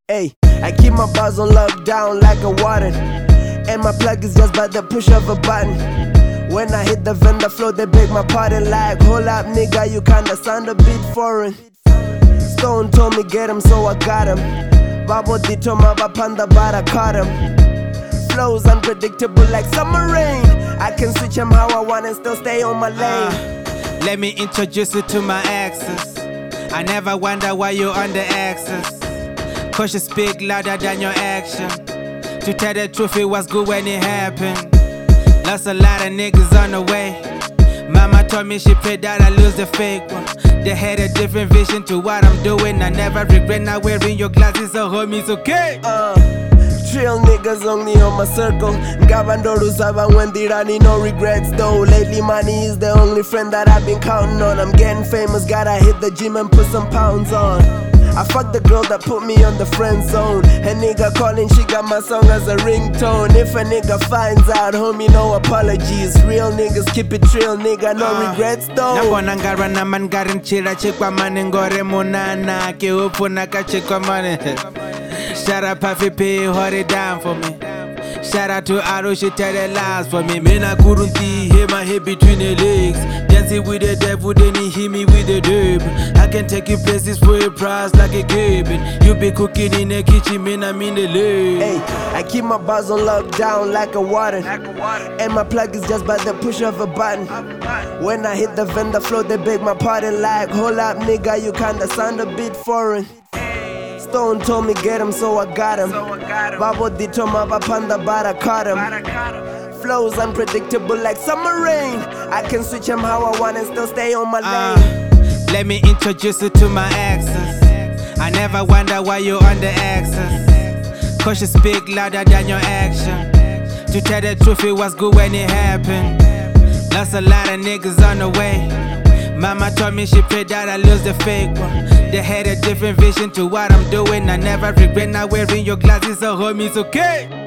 Hey, I keep my bars on lockdown like a warden, and my plug is just by the push of a button. When I hit the vendor floor, they beg my pardon like, hold up nigga, you kinda sound a bit foreign. Stone told me get him, so I got him. Babo dito mabapanda but I caught him. Flows unpredictable like summer rain. I can switch him how I want and still stay on my lane. Let me introduce you to my exes. I never wonder why you're on the axis, cause you speak louder than your action. To tell the truth, it was good when it happened. Lost a lot of niggas on the way. Mama told me she prayed that I lose the fake one. They had a different vision to what I'm doing. I never regret not wearing your glasses, so homie's okay. Trill niggas only on my circle. Gabandoru Saban when Dirani, no regrets though. Lately money is the only friend that I've been counting on. I'm getting famous, gotta hit the gym and put some pounds on. I fucked the girl that put me on the friend zone. A nigga calling, she got my song as a ringtone. If a nigga finds out, homie, no apologies. Real niggas keep it real, nigga, no regrets though. Nabona ngarana man garin chira chikwa mani ngore munana ke upuna ka chikwa mani. Shout out Puffy P, hold it down for me. Shout out to Aro, she tell the lies for me. Man, I couldn't hear my head between the legs. Dancing with the devil, then he hit me with the dub. I can take you places for a price like a cabin. You be cooking in the kitchen, man, I'm in the leg. Hey, I keep my bars on lockdown like a warden, and my plug is just by the push of a button. When I hit the vendor floor, they beg my pardon like, hold up nigga, you kinda sound a bit foreign. Stone told me get him, so I got him. Babo dito mabapanda but I caught him. Flows unpredictable like summer rain. I can switch him how I want and still stay on my lane. Let me introduce you to my exes. I never wonder why you're on the axis, cause you speak louder than your action. To tell the truth, it was good when it happened. Lost a lot of niggas on the way. Mama told me she prayed that I lose the fake one. They had a different vision to what I'm doing. I never regret not wearing your glasses, so homie's okay.